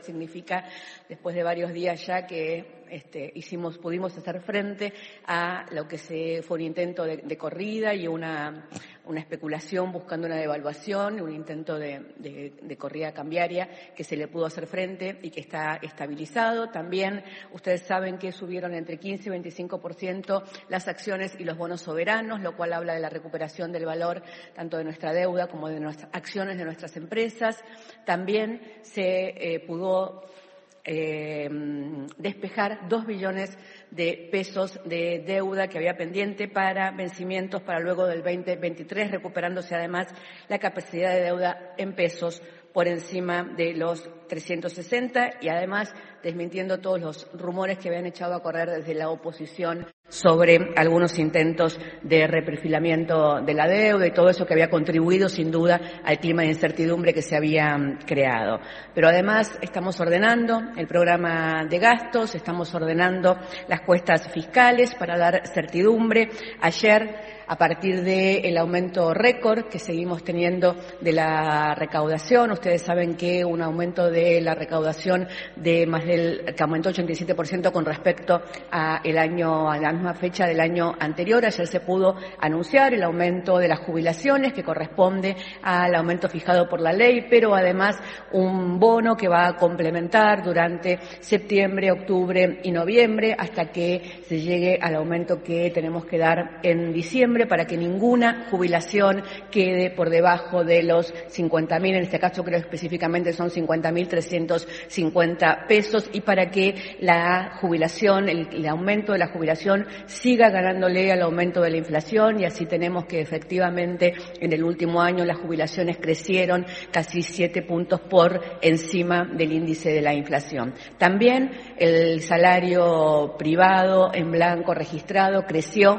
Significa, después de varios días ya, que pudimos hacer frente a lo que fue un intento de corrida y una especulación buscando una devaluación, un intento de corrida cambiaria que se le pudo hacer frente y que está estabilizado. También ustedes saben que subieron entre 15 y 25% las acciones y los bonos soberanos, lo cual habla de la recuperación del valor tanto de nuestra deuda como de nuestras acciones de nuestras empresas. También se pudo despejar 2 billones de pesos de deuda que había pendiente para vencimientos para luego del 2023, recuperándose además la capacidad de deuda en pesos por encima de los 360 y además desmintiendo todos los rumores que habían echado a correr desde la oposición sobre algunos intentos de reperfilamiento de la deuda y todo eso que había contribuido sin duda al clima de incertidumbre que se había creado. Pero además estamos ordenando el programa de gastos, estamos ordenando las cuestas fiscales para dar certidumbre. Ayer, a partir del aumento récord que seguimos teniendo de la recaudación, ustedes saben que un aumento de la recaudación que aumentó 87% con respecto a la misma fecha del año anterior. Ayer se pudo anunciar el aumento de las jubilaciones que corresponde al aumento fijado por la ley, pero además un bono que va a complementar durante septiembre, octubre y noviembre hasta que se llegue al aumento que tenemos que dar en diciembre, para que ninguna jubilación quede por debajo de los 50.000, en este caso creo específicamente son 50.350 pesos, y para que la jubilación, el aumento de la jubilación siga ganándole al aumento de la inflación, y así tenemos que efectivamente en el último año las jubilaciones crecieron casi 7 puntos por encima del índice de la inflación. También el salario privado en blanco registrado creció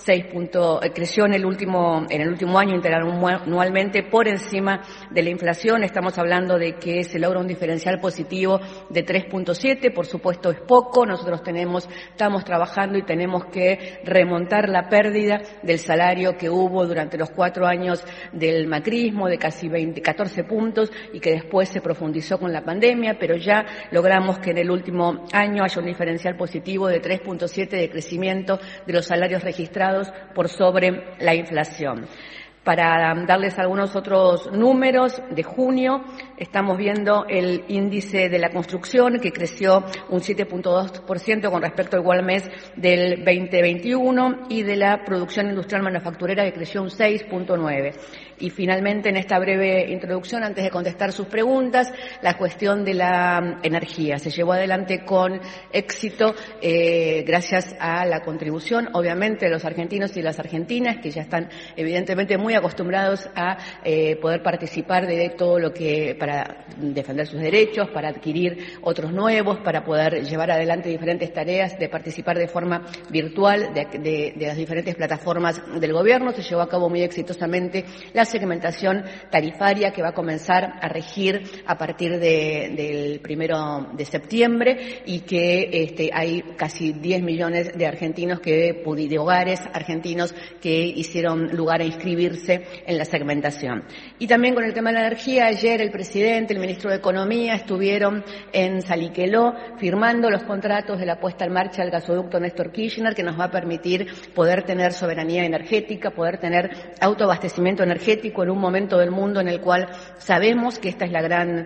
en el último año interanualmente por encima de la inflación. Estamos hablando de que se logra un diferencial positivo de 3.7, por supuesto es poco, nosotros estamos trabajando y tenemos que remontar la pérdida del salario que hubo durante los 4 años del macrismo de casi 14 puntos y que después se profundizó con la pandemia, pero ya logramos que en el último año haya un diferencial positivo de 3.7 de crecimiento de los salarios registrados por sobre la inflación. Para darles algunos otros números, de junio estamos viendo el índice de la construcción que creció un 7.2% con respecto al igual mes del 2021 y de la producción industrial manufacturera que creció un 6.9%. Y finalmente, en esta breve introducción, antes de contestar sus preguntas, la cuestión de la energía. Se llevó adelante con éxito gracias a la contribución, obviamente, de los argentinos y las argentinas, que ya están evidentemente muy acostumbrados a poder participar de todo lo que, para defender sus derechos, para adquirir otros nuevos, para poder llevar adelante diferentes tareas, de participar de forma virtual de las diferentes plataformas del gobierno. Se llevó a cabo muy exitosamente la segmentación tarifaria que va a comenzar a regir a partir del 1 de septiembre y que hay casi 10 millones de argentinos de hogares argentinos que hicieron lugar a inscribirse en la segmentación. Y también con el tema de la energía, ayer el presidente, el ministro de Economía estuvieron en Salliqueló firmando los contratos de la puesta en marcha del gasoducto Néstor Kirchner, que nos va a permitir poder tener soberanía energética, poder tener autoabastecimiento energético en un momento del mundo en el cual sabemos que esta es la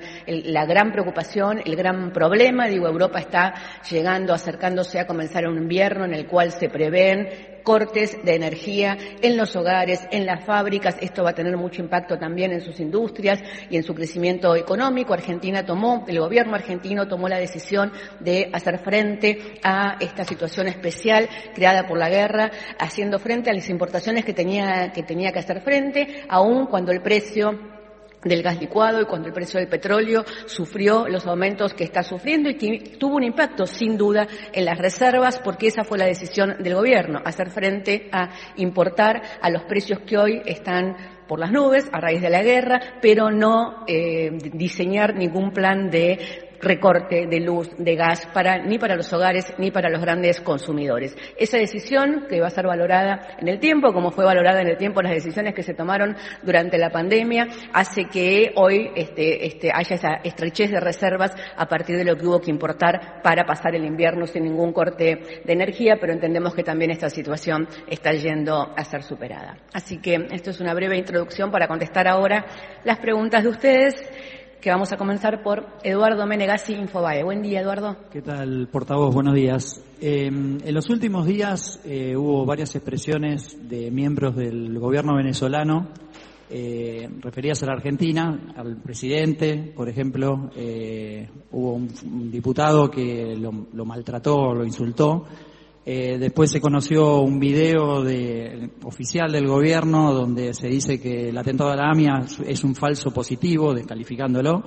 gran preocupación, el gran problema. Europa está acercándose a comenzar un invierno en el cual se prevén cortes de energía en los hogares, en las fábricas. Esto va a tener mucho impacto también en sus industrias y en su crecimiento económico. El gobierno argentino tomó la decisión de hacer frente a esta situación especial creada por la guerra, haciendo frente a las importaciones que tenía que hacer frente, aun cuando el precio del gas licuado y cuando el precio del petróleo sufrió los aumentos que está sufriendo y que tuvo un impacto sin duda en las reservas, porque esa fue la decisión del gobierno, hacer frente a importar a los precios que hoy están por las nubes a raíz de la guerra, pero no diseñar ningún plan de recorte de luz, de gas, ni para los hogares ni para los grandes consumidores. Esa decisión que va a ser valorada en el tiempo, como fue valorada en el tiempo las decisiones que se tomaron durante la pandemia, hace que hoy haya esa estrechez de reservas a partir de lo que hubo que importar para pasar el invierno sin ningún corte de energía, pero entendemos que también esta situación está yendo a ser superada. Así que esto es una breve introducción para contestar ahora las preguntas de ustedes, que vamos a comenzar por Eduardo Menegazzi, Infobae. Buen día, Eduardo. ¿Qué tal, portavoz? Buenos días. En los últimos días hubo varias expresiones de miembros del gobierno venezolano referidas a la Argentina, al presidente, por ejemplo. Hubo un diputado que lo maltrató, lo insultó. Después se conoció un video oficial del gobierno donde se dice que el atentado a la AMIA es un falso positivo, descalificándolo.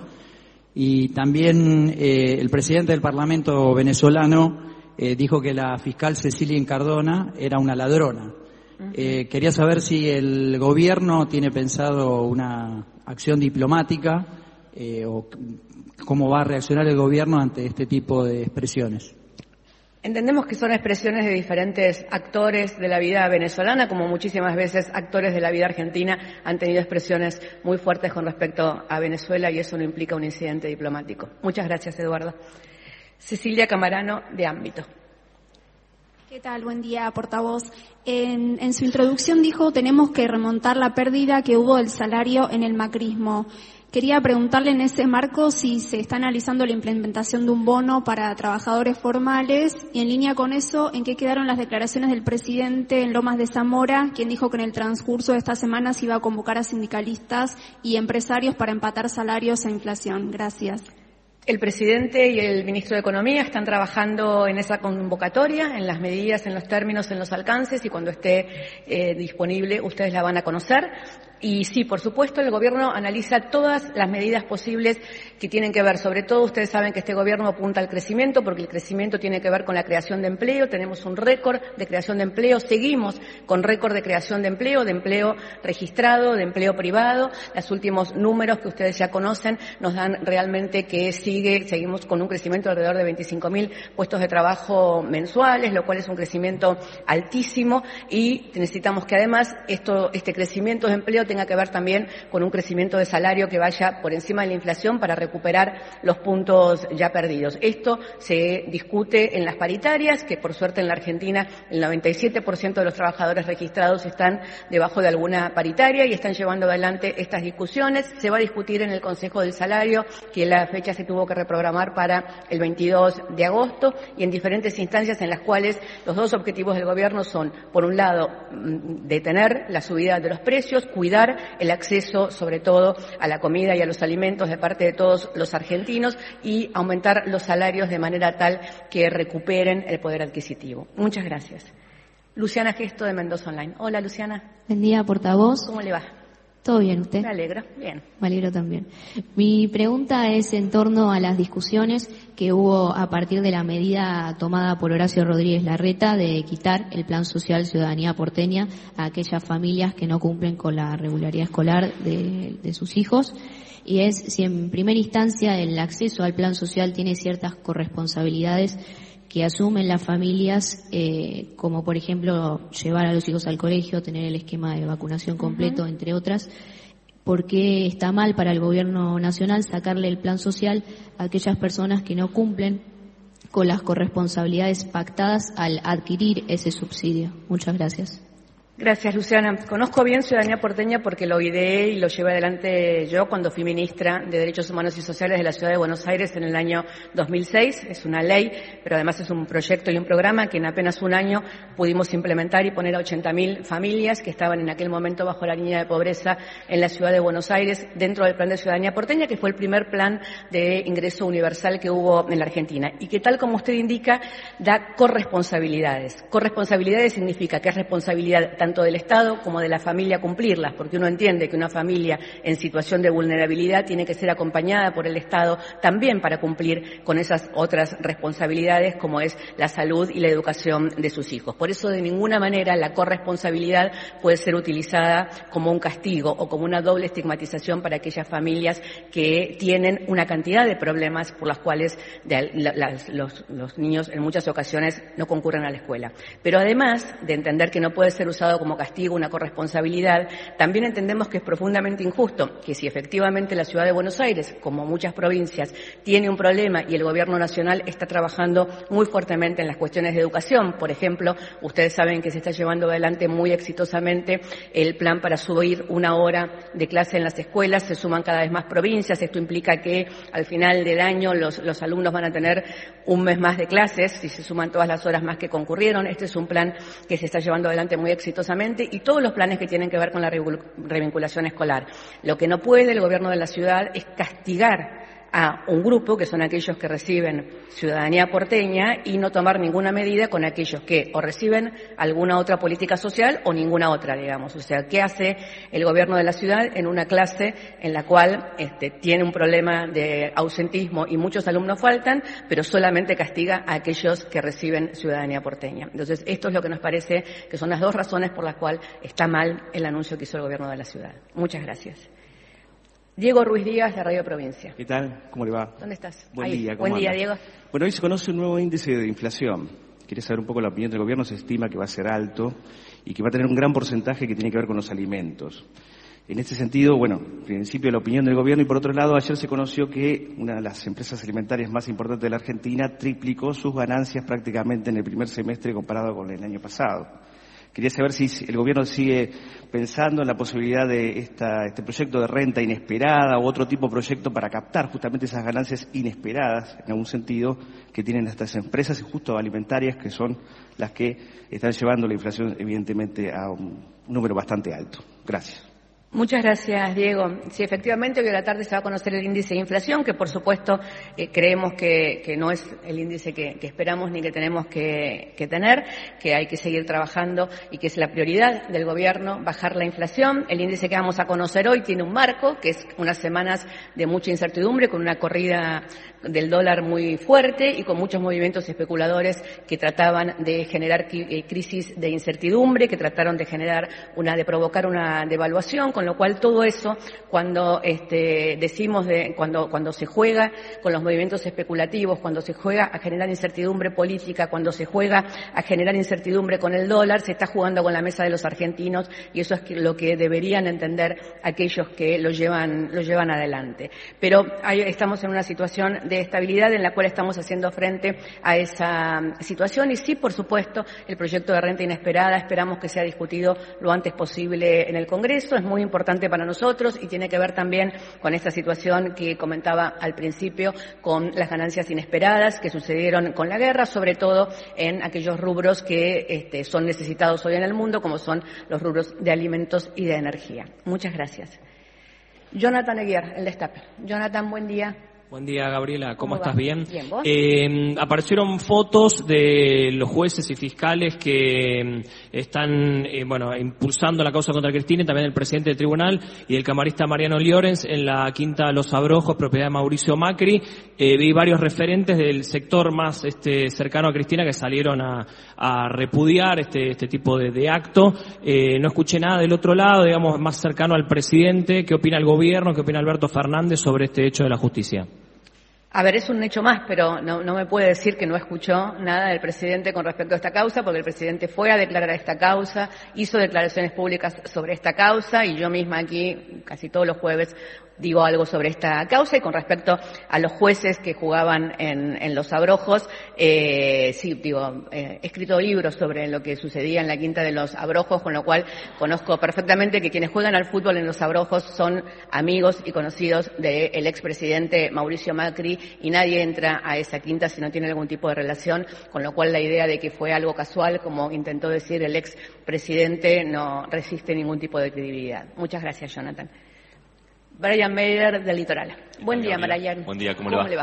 Y también el presidente del Parlamento venezolano dijo que la fiscal Cecilia Incardona era una ladrona. Quería saber si el gobierno tiene pensado una acción diplomática o cómo va a reaccionar el gobierno ante este tipo de expresiones. Entendemos que son expresiones de diferentes actores de la vida venezolana, como muchísimas veces actores de la vida argentina han tenido expresiones muy fuertes con respecto a Venezuela y eso no implica un incidente diplomático. Muchas gracias, Eduardo. Cecilia Camarano, de Ámbito. ¿Qué tal? Buen día, portavoz. En su introducción dijo tenemos que remontar la pérdida que hubo del salario en el macrismo. Quería preguntarle en ese marco si se está analizando la implementación de un bono para trabajadores formales y en línea con eso, ¿en qué quedaron las declaraciones del presidente en Lomas de Zamora, quien dijo que en el transcurso de esta semana se iba a convocar a sindicalistas y empresarios para empatar salarios a inflación? Gracias. El presidente y el ministro de Economía están trabajando en esa convocatoria, en las medidas, en los términos, en los alcances y cuando esté disponible ustedes la van a conocer. Y sí, por supuesto, el gobierno analiza todas las medidas posibles que tienen que ver, sobre todo ustedes saben que este gobierno apunta al crecimiento porque el crecimiento tiene que ver con la creación de empleo, tenemos un récord de creación de empleo, seguimos con récord de creación de empleo registrado, de empleo privado, los últimos números que ustedes ya conocen nos dan realmente que seguimos con un crecimiento de alrededor de 25.000 puestos de trabajo mensuales, lo cual es un crecimiento altísimo y necesitamos que además este crecimiento de empleo tenga que ver también con un crecimiento de salario que vaya por encima de la inflación para recuperar los puntos ya perdidos. Esto se discute en las paritarias, que por suerte en la Argentina el 97% de los trabajadores registrados están debajo de alguna paritaria y están llevando adelante estas discusiones. Se va a discutir en el Consejo del Salario, que la fecha se tuvo que reprogramar para el 22 de agosto y en diferentes instancias en las cuales los dos objetivos del gobierno son, por un lado, detener la subida de los precios, cuidar el acceso, sobre todo, a la comida y a los alimentos de parte de todos los argentinos y aumentar los salarios de manera tal que recuperen el poder adquisitivo. Muchas gracias. Luciana Gesto, de Mendoza Online. Hola, Luciana. Buen día, portavoz. ¿Cómo le va? ¿Todo bien usted? Me alegra, bien. Me alegro también. Mi pregunta es en torno a las discusiones que hubo a partir de la medida tomada por Horacio Rodríguez Larreta de quitar el Plan Social Ciudadanía Porteña a aquellas familias que no cumplen con la regularidad escolar de sus hijos. Y es si en primera instancia el acceso al Plan Social tiene ciertas corresponsabilidades que asumen las familias, como por ejemplo llevar a los hijos al colegio, tener el esquema de vacunación completo, entre otras. ¿Por qué está mal para el gobierno nacional sacarle el plan social a aquellas personas que no cumplen con las corresponsabilidades pactadas al adquirir ese subsidio? Muchas gracias. Gracias, Luciana. Conozco bien Ciudadanía Porteña porque lo ideé y lo llevé adelante yo cuando fui ministra de Derechos Humanos y Sociales de la Ciudad de Buenos Aires en el año 2006. Es una ley, pero además es un proyecto y un programa que en apenas un año pudimos implementar y poner a 80.000 familias que estaban en aquel momento bajo la línea de pobreza en la Ciudad de Buenos Aires dentro del Plan de Ciudadanía Porteña, que fue el primer plan de ingreso universal que hubo en la Argentina y que, tal como usted indica, da corresponsabilidades. Corresponsabilidades significa que es responsabilidad tanto del Estado como de la familia cumplirlas, porque uno entiende que una familia en situación de vulnerabilidad tiene que ser acompañada por el Estado también para cumplir con esas otras responsabilidades como es la salud y la educación de sus hijos. Por eso, de ninguna manera, la corresponsabilidad puede ser utilizada como un castigo o como una doble estigmatización para aquellas familias que tienen una cantidad de problemas por las cuales los niños en muchas ocasiones no concurren a la escuela. Pero además de entender que no puede ser usado como castigo una corresponsabilidad, también entendemos que es profundamente injusto que si efectivamente la Ciudad de Buenos Aires, como muchas provincias, tiene un problema y el Gobierno Nacional está trabajando muy fuertemente en las cuestiones de educación. Por ejemplo, ustedes saben que se está llevando adelante muy exitosamente el plan para subir 1 hora de clase en las escuelas, se suman cada vez más provincias, esto implica que al final del año los alumnos van a tener un mes más de clases, si se suman todas las horas más que concurrieron. Este es un plan que se está llevando adelante muy exitosamente, y todos los planes que tienen que ver con la revinculación escolar. Lo que no puede el Gobierno de la ciudad es castigar a un grupo, que son aquellos que reciben ciudadanía porteña, y no tomar ninguna medida con aquellos que o reciben alguna otra política social o ninguna otra, digamos. O sea, ¿qué hace el Gobierno de la ciudad en una clase en la cual tiene un problema de ausentismo y muchos alumnos faltan, pero solamente castiga a aquellos que reciben ciudadanía porteña? Entonces, esto es lo que nos parece que son las dos razones por las cuales está mal el anuncio que hizo el Gobierno de la ciudad. Muchas gracias. Diego Ruiz Díaz, de Radio Provincia. ¿Qué tal? ¿Cómo le va? ¿Dónde estás? Buen Ahí. día. Buen día, Diego. Bueno, hoy se conoce un nuevo índice de inflación. Quería saber un poco la opinión del gobierno. Se estima que va a ser alto y que va a tener un gran porcentaje que tiene que ver con los alimentos. En este sentido, bueno, en principio la opinión del gobierno, y por otro lado, ayer se conoció que una de las empresas alimentarias más importantes de la Argentina triplicó sus ganancias prácticamente en el primer semestre comparado con el año pasado. Quería saber si el gobierno sigue pensando en la posibilidad de este proyecto de renta inesperada u otro tipo de proyecto para captar justamente esas ganancias inesperadas, en algún sentido, que tienen estas empresas justo alimentarias, que son las que están llevando la inflación evidentemente a un número bastante alto. Gracias. Muchas gracias, Diego. Sí, efectivamente, hoy a la tarde se va a conocer el índice de inflación, que por supuesto creemos que no es el índice que esperamos ni que tenemos que tener, que hay que seguir trabajando y que es la prioridad del gobierno, bajar la inflación. El índice que vamos a conocer hoy tiene un marco, que es unas semanas de mucha incertidumbre, con una corrida del dólar muy fuerte y con muchos movimientos especuladores que trataban de generar crisis de incertidumbre, que trataron de provocar una devaluación, con lo cual todo eso, cuando cuando se juega con los movimientos especulativos, cuando se juega a generar incertidumbre política, cuando se juega a generar incertidumbre con el dólar, se está jugando con la mesa de los argentinos, y eso es lo que deberían entender aquellos que lo llevan adelante. Pero estamos en una situación de estabilidad en la cual estamos haciendo frente a esa situación, y sí, por supuesto, el proyecto de renta inesperada esperamos que sea discutido lo antes posible en el Congreso. Es muy importante para nosotros y tiene que ver también con esta situación que comentaba al principio, con las ganancias inesperadas que sucedieron con la guerra, sobre todo en aquellos rubros que son necesitados hoy en el mundo, como son los rubros de alimentos y de energía. Muchas gracias. Jonathan Eguiar, el Destape. Jonathan, buen día. Buen día, Gabriela. ¿Cómo estás? ¿Bien? Bien, ¿vos? Aparecieron fotos de los jueces y fiscales que están impulsando la causa contra Cristina, y también el presidente del tribunal y del camarista Mariano Llorens en la Quinta Los Abrojos, propiedad de Mauricio Macri. Vi varios referentes del sector más cercano a Cristina que salieron a repudiar este tipo de acto. No escuché nada del otro lado, digamos, más cercano al presidente. ¿Qué opina el gobierno? ¿Qué opina Alberto Fernández sobre este hecho de la justicia? A ver, es un hecho más, pero no me puede decir que no escuchó nada del presidente con respecto a esta causa, porque el presidente fue a declarar a esta causa, hizo declaraciones públicas sobre esta causa, y yo misma aquí, casi todos los jueves, digo algo sobre esta causa. Y con respecto a los jueces que jugaban en Los Abrojos, he escrito libros sobre lo que sucedía en la Quinta de Los Abrojos, con lo cual conozco perfectamente que quienes juegan al fútbol en Los Abrojos son amigos y conocidos del expresidente Mauricio Macri, y nadie entra a esa quinta si no tiene algún tipo de relación, con lo cual la idea de que fue algo casual, como intentó decir el expresidente, no resiste ningún tipo de credibilidad. Muchas gracias, Jonathan. Brian Meyer, del Litoral. Buen día, Brian. Buen día, ¿cómo le va?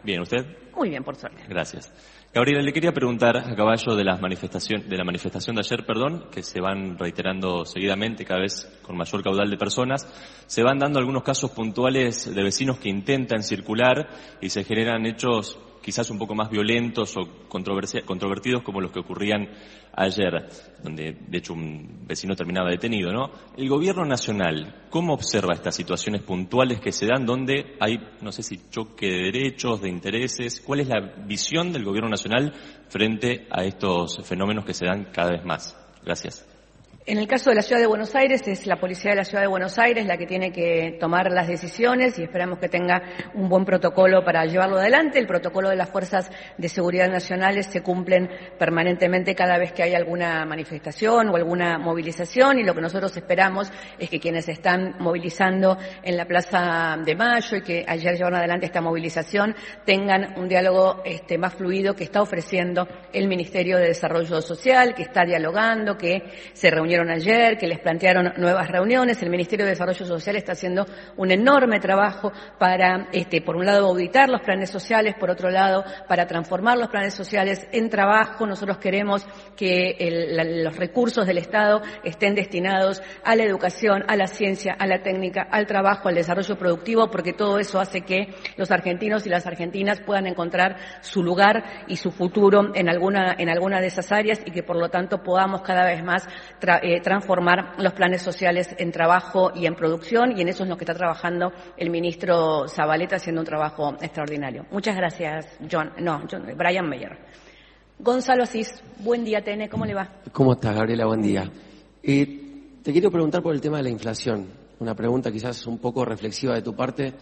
Bien, ¿usted? Muy bien, por suerte. Gracias. Gabriela, le quería preguntar a caballo de la manifestación de ayer, que se van reiterando seguidamente, cada vez con mayor caudal de personas. Se van dando algunos casos puntuales de vecinos que intentan circular y se generan hechos quizás un poco más violentos o controvertidos como los que ocurrían ayer, donde de hecho un vecino terminaba detenido, ¿no? El gobierno nacional, ¿cómo observa estas situaciones puntuales que se dan donde hay, no sé si choque de derechos, de intereses? ¿Cuál es la visión del gobierno nacional frente a estos fenómenos que se dan cada vez más? Gracias. En el caso de la Ciudad de Buenos Aires, es la Policía de la Ciudad de Buenos Aires la que tiene que tomar las decisiones y esperamos que tenga un buen protocolo para llevarlo adelante. El protocolo de las Fuerzas de Seguridad Nacionales se cumplen permanentemente cada vez que hay alguna manifestación o alguna movilización, y lo que nosotros esperamos es que quienes están movilizando en la Plaza de Mayo y que ayer llevaron adelante esta movilización tengan un diálogo más fluido que está ofreciendo el Ministerio de Desarrollo Social, que está dialogando, que se reunieron ayer, que les plantearon nuevas reuniones. El Ministerio de Desarrollo Social está haciendo un enorme trabajo para, por un lado, auditar los planes sociales, por otro lado, para transformar los planes sociales en trabajo. Nosotros queremos que los recursos del Estado estén destinados a la educación, a la ciencia, a la técnica, al trabajo, al desarrollo productivo, porque todo eso hace que los argentinos y las argentinas puedan encontrar su lugar y su futuro en alguna de esas áreas, y que por lo tanto podamos cada vez más transformar los planes sociales en trabajo y en producción, y en eso es lo que está trabajando el ministro Zabaleta, haciendo un trabajo extraordinario. Muchas gracias, Brian Meyer. Gonzalo Asís, buen día, TN, ¿cómo le va? ¿Cómo estás, Gabriela? Buen día. Te quiero preguntar por el tema de la inflación, una pregunta quizás un poco reflexiva de tu parte.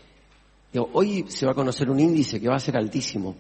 Hoy se va a conocer un índice que va a ser altísimo,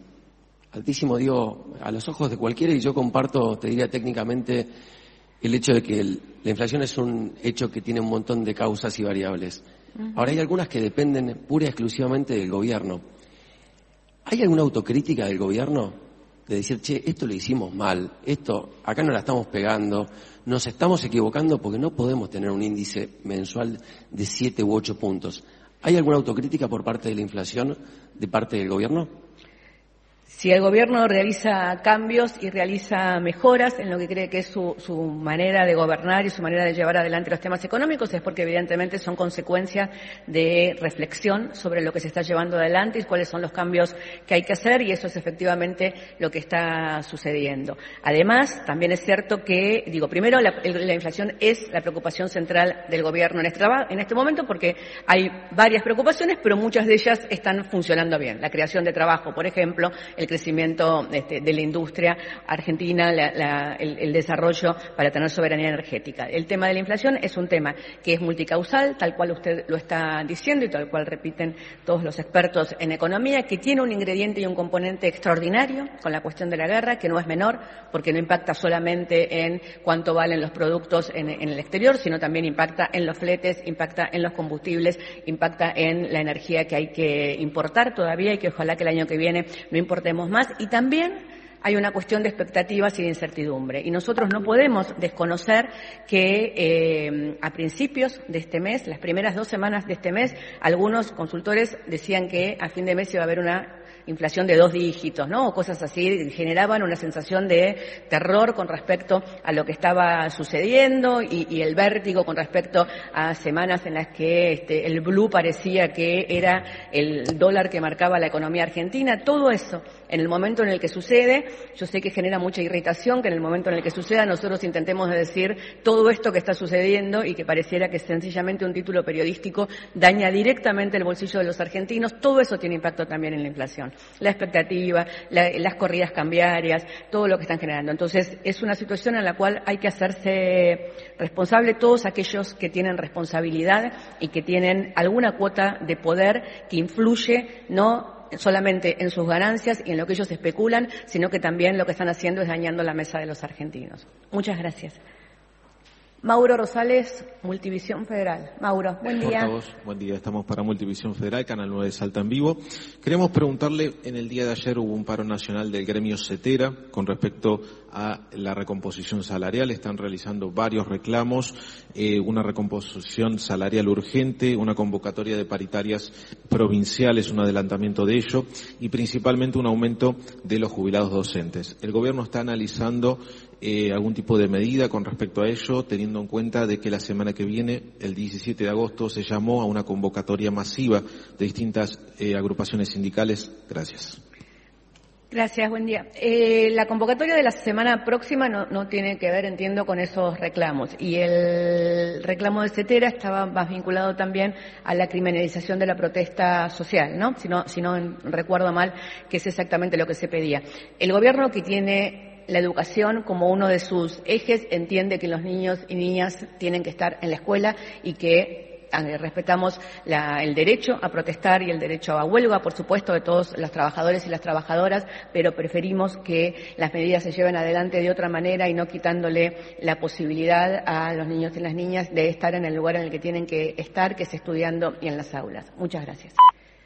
a los ojos de cualquiera, y yo comparto, te diría técnicamente, el hecho de que la inflación es un hecho que tiene un montón de causas y variables. Ahora, hay algunas que dependen pura y exclusivamente del gobierno. ¿Hay alguna autocrítica del gobierno de decir, esto lo hicimos mal, acá no la estamos pegando, nos estamos equivocando porque no podemos tener un índice mensual de 7 u 8 puntos? ¿Hay alguna autocrítica por parte de la inflación, de parte del gobierno? Si el gobierno realiza cambios y realiza mejoras en lo que cree que es su manera de gobernar y su manera de llevar adelante los temas económicos, es porque evidentemente son consecuencia de reflexión sobre lo que se está llevando adelante y cuáles son los cambios que hay que hacer, y eso es efectivamente lo que está sucediendo. Además, también es cierto que, primero la inflación es la preocupación central del gobierno en este momento, porque hay varias preocupaciones, pero muchas de ellas están funcionando bien. La creación de trabajo, por ejemplo, el crecimiento de la industria argentina, el desarrollo para tener soberanía energética. El tema de la inflación es un tema que es multicausal, tal cual usted lo está diciendo y tal cual repiten todos los expertos en economía, que tiene un ingrediente y un componente extraordinario con la cuestión de la guerra, que no es menor, porque no impacta solamente en cuánto valen los productos en el exterior, sino también impacta en los fletes, impacta en los combustibles, impacta en la energía que hay que importar todavía y que ojalá que el año que viene no importemos más, y también hay una cuestión de expectativas y de incertidumbre. Y nosotros no podemos desconocer que a principios de este mes, las primeras 2 semanas de este mes, algunos consultores decían que a fin de mes iba a haber una inflación de 2 dígitos, ¿no? O cosas así, generaban una sensación de terror con respecto a lo que estaba sucediendo y el vértigo con respecto a semanas en las que el blue parecía que era el dólar que marcaba la economía argentina. Todo eso, en el momento en el que sucede, yo sé que genera mucha irritación, que en el momento en el que suceda nosotros intentemos decir todo esto que está sucediendo y que pareciera que sencillamente un título periodístico daña directamente el bolsillo de los argentinos. Todo eso tiene impacto también en la inflación. La expectativa, las corridas cambiarias, todo lo que están generando. Entonces, es una situación en la cual hay que hacerse responsable todos aquellos que tienen responsabilidad y que tienen alguna cuota de poder que influye no solamente en sus ganancias y en lo que ellos especulan, sino que también lo que están haciendo es dañando la mesa de los argentinos. Muchas gracias. Mauro Rosales, Multivisión Federal. Mauro, buen día. Portavoz, buen día. Estamos para Multivisión Federal, Canal 9 de Salta en vivo. Queremos preguntarle, en el día de ayer hubo un paro nacional del gremio CETERA con respecto a la recomposición salarial. Están realizando varios reclamos, una recomposición salarial urgente, una convocatoria de paritarias provinciales, un adelantamiento de ello y principalmente un aumento de los jubilados docentes. El gobierno está analizando algún tipo de medida con respecto a ello, teniendo en cuenta de que la semana que viene, el 17 de agosto, se llamó a una convocatoria masiva de distintas agrupaciones sindicales. Gracias. Gracias, buen día. La convocatoria de la semana próxima no tiene que ver, entiendo, con esos reclamos. Y el reclamo de CETERA estaba más vinculado también a la criminalización de la protesta social, ¿no? Si no recuerdo mal, que es exactamente lo que se pedía. El gobierno, que tiene la educación como uno de sus ejes, entiende que los niños y niñas tienen que estar en la escuela y que respetamos el derecho a protestar y el derecho a huelga, por supuesto, de todos los trabajadores y las trabajadoras, pero preferimos que las medidas se lleven adelante de otra manera y no quitándole la posibilidad a los niños y las niñas de estar en el lugar en el que tienen que estar, que es estudiando y en las aulas. Muchas gracias.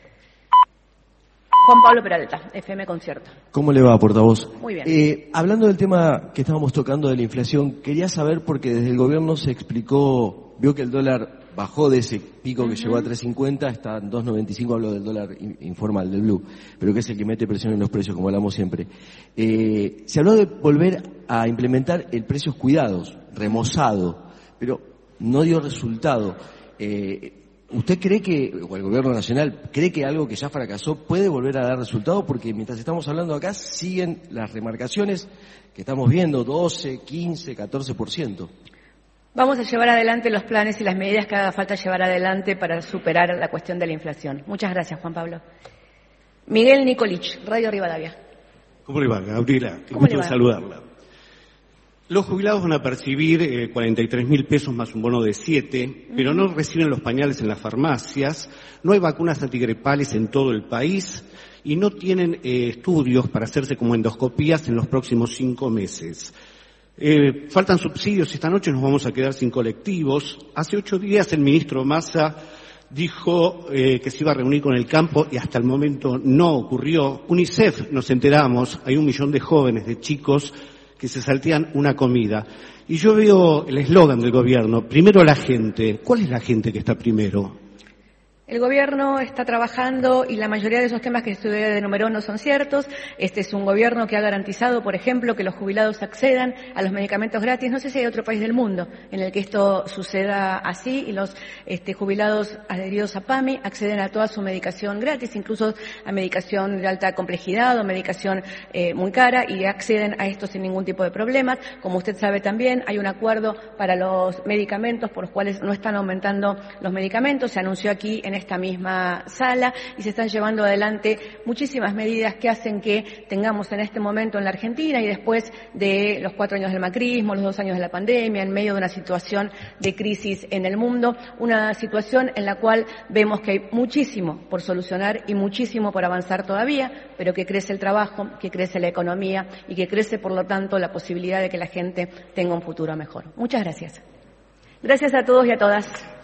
Juan Pablo Peralta, FM Concierto. ¿Cómo le va, portavoz? Muy bien. Hablando del tema que estábamos tocando de la inflación, quería saber, porque desde el gobierno se explicó, vio que el dólar bajó de ese pico que llegó a 3.50, está en 2.95, hablo del dólar informal, del blue, pero que es el que mete presión en los precios, como hablamos siempre. Se habló de volver a implementar el precios cuidados, remozado, pero no dio resultado. ¿Usted cree que, o el gobierno nacional, cree que algo que ya fracasó puede volver a dar resultado? Porque mientras estamos hablando acá, siguen las remarcaciones que estamos viendo, 12, 15, 14%. Vamos a llevar adelante los planes y las medidas que haga falta llevar adelante para superar la cuestión de la inflación. Muchas gracias, Juan Pablo. Miguel Nicolich, Radio Rivadavia. ¿Cómo le va, Gabriela? Qué gusto saludarla. Los jubilados van a percibir 43.000 pesos más un bono de 7, pero no reciben los pañales en las farmacias, no hay vacunas antigripales en todo el país y no tienen estudios para hacerse como endoscopías en los próximos 5 meses. Faltan subsidios, esta noche nos vamos a quedar sin colectivos. Hace 8 días el ministro Massa dijo que se iba a reunir con el campo y hasta el momento no ocurrió. UNICEF, nos enteramos, hay 1 millón de jóvenes, de chicos, que se saltean una comida. Y yo veo el eslogan del gobierno, primero la gente. ¿Cuál es la gente que está primero? El gobierno está trabajando y la mayoría de esos temas que usted enumeró no son ciertos. Este es un gobierno que ha garantizado, por ejemplo, que los jubilados accedan a los medicamentos gratis. No sé si hay otro país del mundo en el que esto suceda así y los jubilados adheridos a PAMI acceden a toda su medicación gratis, incluso a medicación de alta complejidad o medicación muy cara, y acceden a esto sin ningún tipo de problemas. Como usted sabe también, hay un acuerdo para los medicamentos por los cuales no están aumentando los medicamentos. Se anunció aquí en esta misma sala y se están llevando adelante muchísimas medidas que hacen que tengamos en este momento en la Argentina, y después de los 4 años del macrismo, los 2 años de la pandemia, en medio de una situación de crisis en el mundo, una situación en la cual vemos que hay muchísimo por solucionar y muchísimo por avanzar todavía, pero que crece el trabajo, que crece la economía y que crece, por lo tanto, la posibilidad de que la gente tenga un futuro mejor. Muchas gracias. Gracias a todos y a todas.